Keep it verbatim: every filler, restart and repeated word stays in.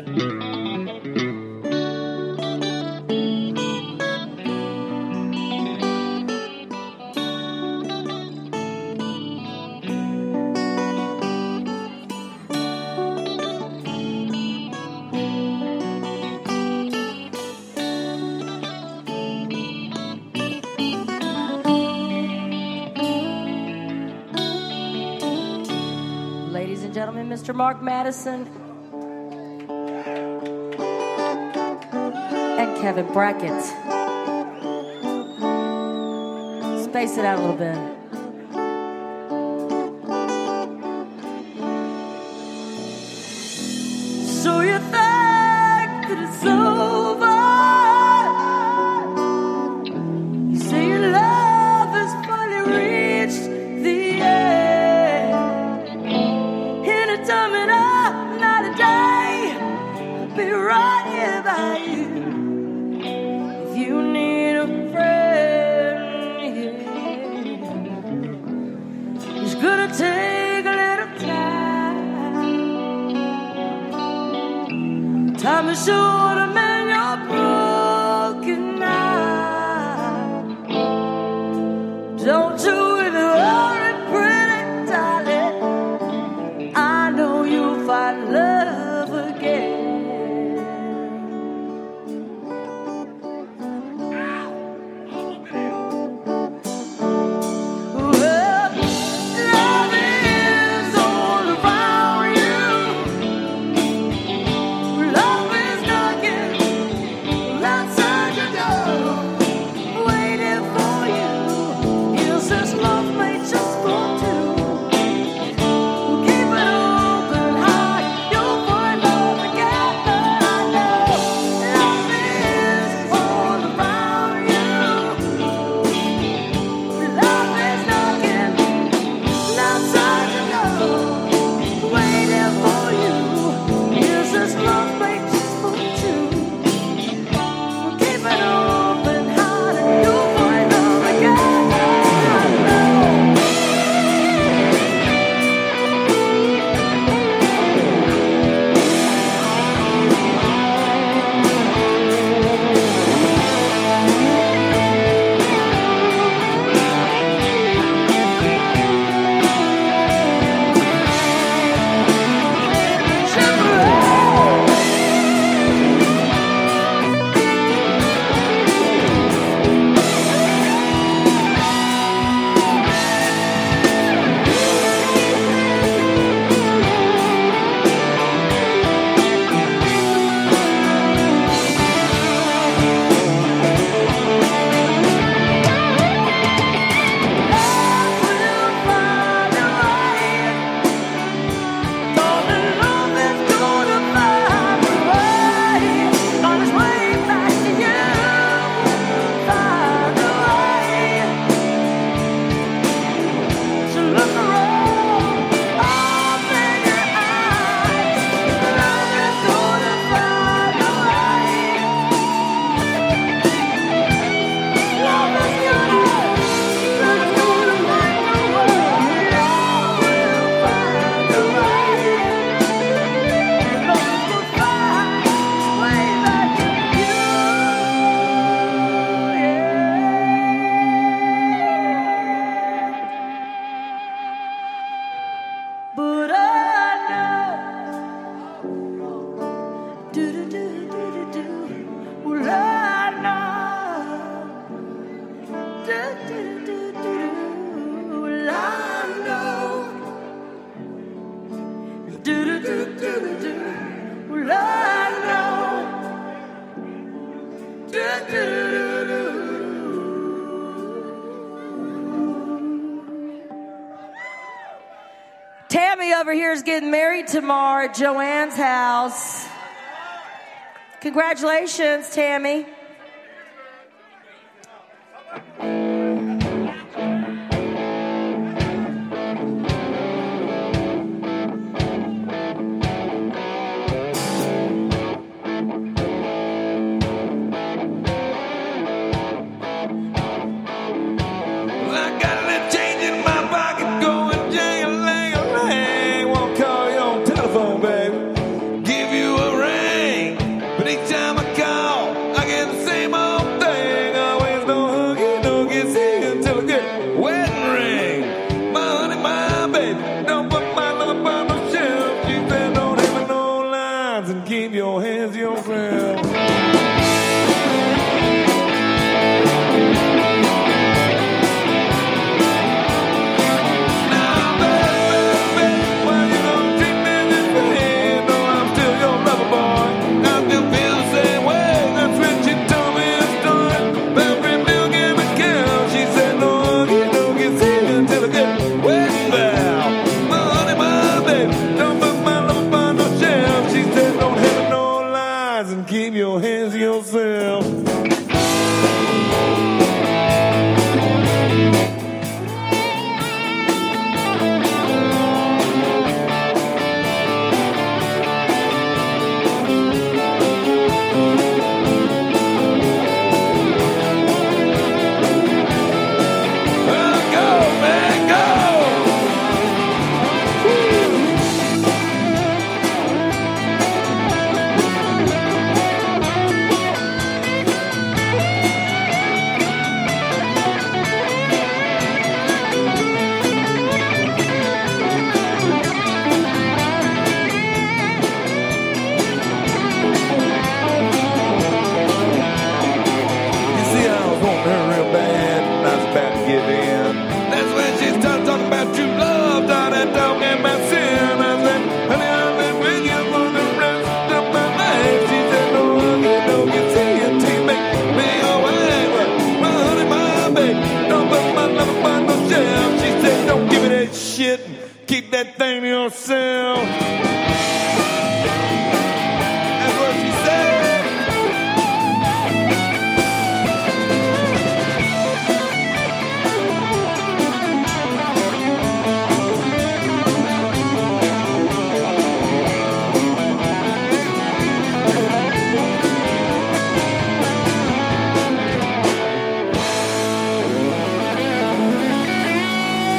Mister Mark Madison and Kevin Brackett. Space it out a little bit. So you think that it's over? You say your love has finally reached the end. Anytime and up, not a day, I'll be right here by you. If you need a friend, yeah, it's gonna take a little time. Time is short, and man, you're broken now. Don't you even worry, pretty darling. I know you'll find love again. Well, love is all around you. Love is knocking outside your door, waiting for you. Here's this love made just for two. Keep it open heart, you'll find love again. I know love is all around you. Love is knocking outside your door, waiting for you. Here's this love made just for two. Keep it open heart, and you'll find love again. I know. But I know, do do do do do do. Well, I know, do do do do do. Well, I know, do do do do do. Well, I know, do do do do. Tammy over here is getting married tomorrow at Joanne's house. Congratulations, Tammy. Well, I got a little change in my pocket going jang-a-lang-a-lang. Wanna call you on telephone, baby. Give you a ring. your hands to yourself. Keep that thing to yourself.